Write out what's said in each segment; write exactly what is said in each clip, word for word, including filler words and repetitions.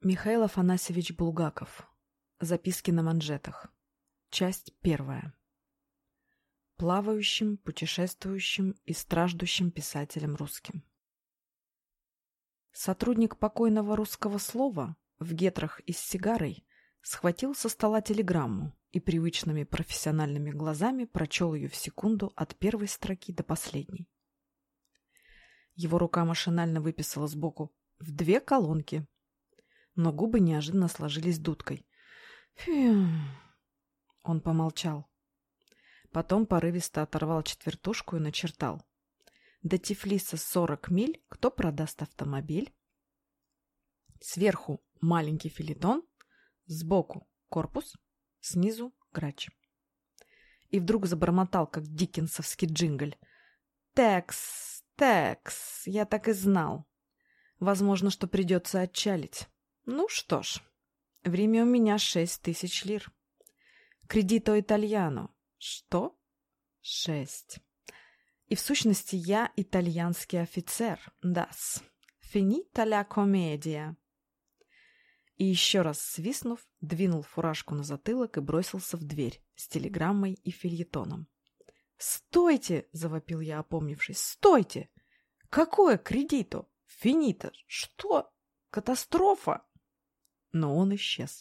Михаил Афанасьевич Булгаков. Записки на манжетах. Часть первая. Плавающим, путешествующим и страждущим писателем русским. Сотрудник покойного русского слова в гетрах и с сигарой схватил со стола телеграмму и привычными профессиональными глазами прочел ее в секунду от первой строки до последней. Его рука машинально выписала сбоку в две колонки, но губы неожиданно сложились дудкой. Фью. Он помолчал. Потом порывисто оторвал четвертушку и начертал. До Тифлиса сорок миль, кто продаст автомобиль? Сверху маленький фельетон, сбоку корпус, снизу грач. И вдруг забормотал, как диккенсовский джингль. «Текс, текс, я так и знал. Возможно, что придется отчалить. Ну что ж, время у меня шесть тысяч лир. Кредито итальяно. Что? Шесть. И в сущности я итальянский офицер. Да-с. Финита ля комедия». И еще раз свистнув, двинул фуражку на затылок и бросился в дверь с телеграммой и фельетоном. «Стойте!» — завопил я, опомнившись. «Стойте! Какое кредито? Финита? Что? Катастрофа!» Но он исчез.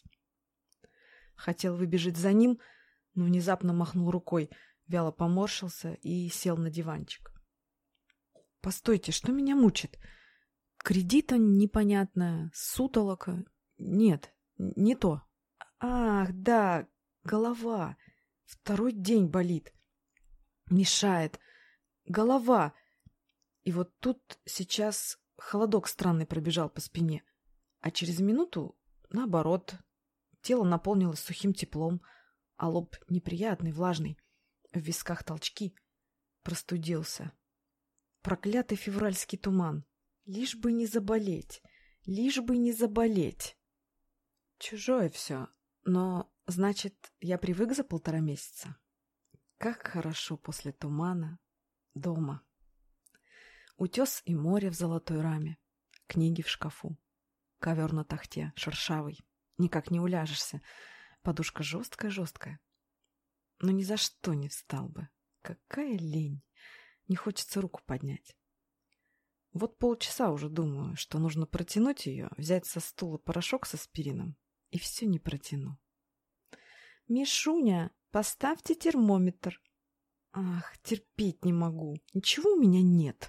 Хотел выбежать за ним, но внезапно махнул рукой, вяло поморщился и сел на диванчик. «Постойте, что меня мучит? Кредита непонятная, сутолока. Нет, не то. Ах, да, голова. Второй день болит. Мешает. Голова. И вот тут сейчас холодок странный пробежал по спине, а через минуту, наоборот, тело наполнилось сухим теплом, а лоб неприятный, влажный, в висках толчки. Простудился. Проклятый февральский туман. Лишь бы не заболеть, лишь бы не заболеть. Чужое все, но, значит, я привык за полтора месяца. Как хорошо после тумана дома. Утес и море в золотой раме, книги в шкафу, ковер на тахте, шершавый, никак не уляжешься, подушка жесткая-жесткая. Но ни за что не встал бы. Какая лень, не хочется руку поднять. Вот полчаса уже думаю, что нужно протянуть ее, взять со стула порошок с аспирином, и все не протяну. «Мишуня, поставьте термометр». Ах, терпеть не могу, ничего у меня нет.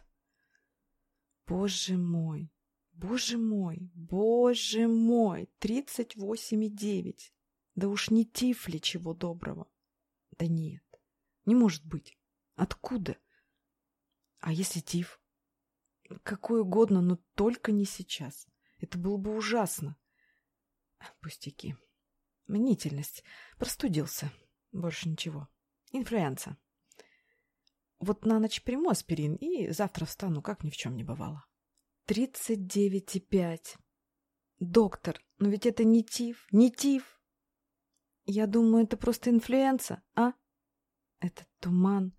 Боже мой, боже мой, боже мой, тридцать восемь и девять. Да уж не тифли, чего доброго. Да нет, не может быть. Откуда? А если тиф? Какой угодно, но только не сейчас. Это было бы ужасно. Пустяки. Мнительность. Простудился. Больше ничего. Инфлюенса. Вот на ночь приму аспирин и завтра встану, как ни в чем не бывало. Тридцать девять и пять. Доктор, но ведь это не тиф, не тиф. Я думаю, это просто инфлюенса, а? Это туман.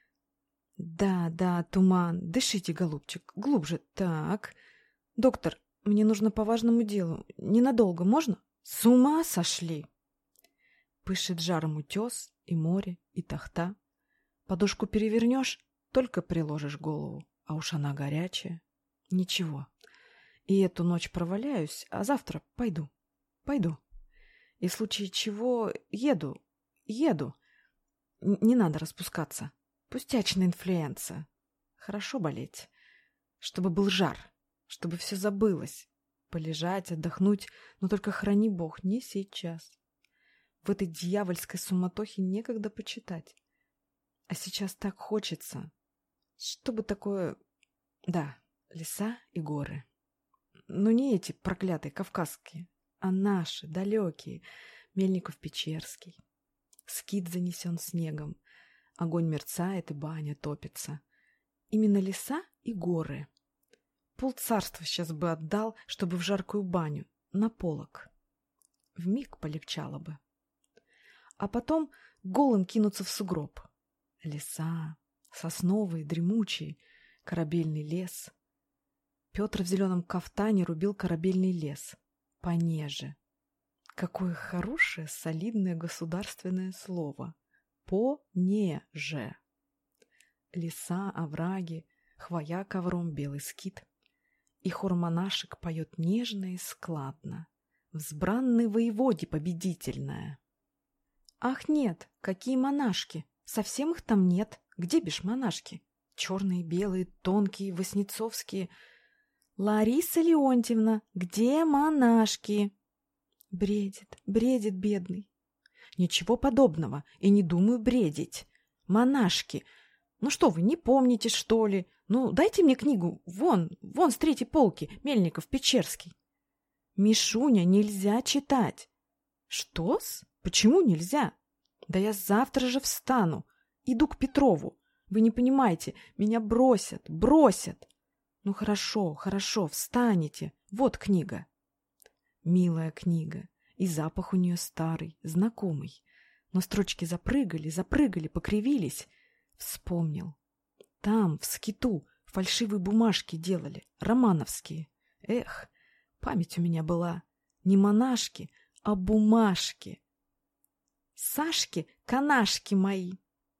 Да, да, туман. Дышите, голубчик, глубже. Так. Доктор, мне нужно по важному делу. Ненадолго, можно? С ума сошли? Пышет жаром утес и море, и тахта. Подушку перевернешь, только приложишь голову, а уж она горячая. Ничего. И эту ночь проваляюсь, а завтра пойду. Пойду. И в случае чего еду, еду. Н- не надо распускаться. Пустячная инфлюенса. Хорошо болеть. Чтобы был жар, чтобы все забылось. Полежать, отдохнуть, но только храни Бог, не сейчас. В этой дьявольской суматохе некогда почитать. А сейчас так хочется. Чтобы такое... Да, леса и горы. Но не эти проклятые кавказские, а наши, далекие. Мельников-Печерский. Скит занесен снегом. Огонь мерцает и баня топится. Именно леса и горы. Полцарства сейчас бы отдал, чтобы в жаркую баню, на полок. Вмиг полегчало бы. А потом голым кинуться в сугроб. Леса, сосновые, дремучие, корабельный лес. Петр в зеленом кафтане рубил корабельный лес. Понеже. Какое хорошее, солидное государственное слово. Понеже. Леса, овраги, хвоя ковром, белый скит. И хор монашек поет нежно и складно. Взбранный воеводе победительная. Ах нет, какие монашки! Совсем их там нет. Где бишь монашки? Черные, белые, тонкие, воснецовские. Лариса Леонтьевна, где монашки? Бредит, бредит бедный. Ничего подобного, и не думаю бредить. Монашки. Ну что вы, не помните, что ли? Ну, дайте мне книгу. Вон, вон с третьей полки, Мельников-Печерский. Мишуня, нельзя читать. Что-с? Почему нельзя? Да я завтра же встану. Иду к Петрову. Вы не понимаете, меня бросят, бросят. Ну хорошо, хорошо, встанете. Вот книга. Милая книга. И запах у нее старый, знакомый. Но строчки запрыгали, запрыгали, покривились. Вспомнил. Там, в скиту, фальшивые бумажки делали, романовские. Эх, память у меня была. Не монашки, а бумажки. Сашки, канашки мои.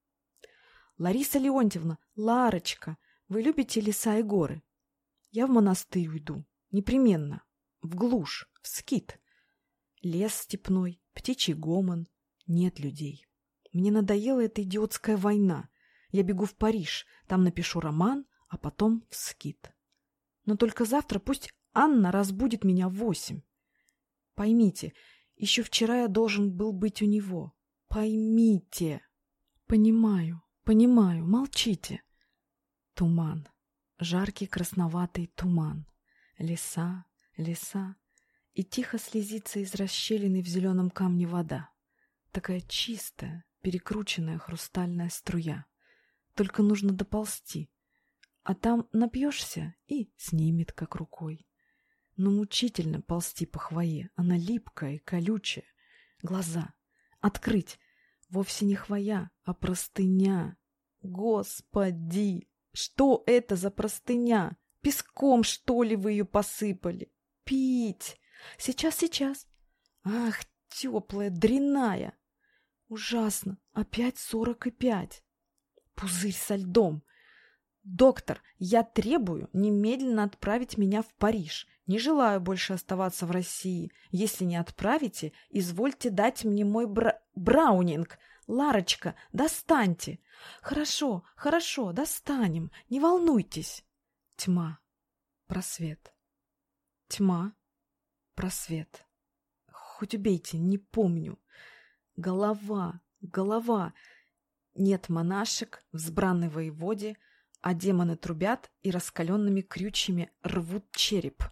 Лариса Леонтьевна, Ларочка, вы любите леса и горы? Я в монастырь уйду, непременно, в глушь, в скит. Лес степной, птичий гомон, нет людей. Мне надоела эта идиотская война. Я бегу в Париж, там напишу роман, а потом в скит. Но только завтра пусть Анна разбудит меня в восемь. Поймите, еще вчера я должен был быть у него. Поймите. Понимаю, понимаю, молчите. Туман, жаркий красноватый туман. Леса, леса. И тихо слезится из расщелины в зеленом камне вода. Такая чистая, перекрученная хрустальная струя. Только нужно доползти. А там напьешься и снимет как рукой. Но мучительно ползти по хвое. Она липкая и колючая. Глаза. Открыть. Вовсе не хвоя, а простыня. Господи! Что это за простыня? Песком, что ли, вы ее посыпали? Пить! Сейчас, сейчас. Ах, теплая, дрянная. Ужасно. Опять сорок и пять. Пузырь со льдом. Доктор, я требую немедленно отправить меня в Париж. Не желаю больше оставаться в России. Если не отправите, извольте дать мне мой бра... браунинг. Ларочка, достаньте. Хорошо, хорошо, достанем. Не волнуйтесь. Тьма. Просвет. Тьма. Просвет. Хоть убейте, не помню. Голова, голова. Нет монашек, взбранной воеводе, а демоны трубят и раскаленными крючьями рвут череп.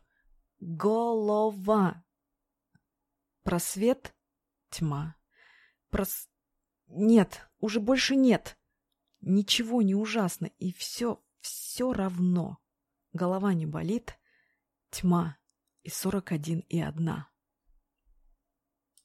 Голова. Просвет. Тьма. Прос... Нет, уже больше нет. Ничего не ужасно, и все, все равно. Голова не болит. Тьма. И сорок один и одна.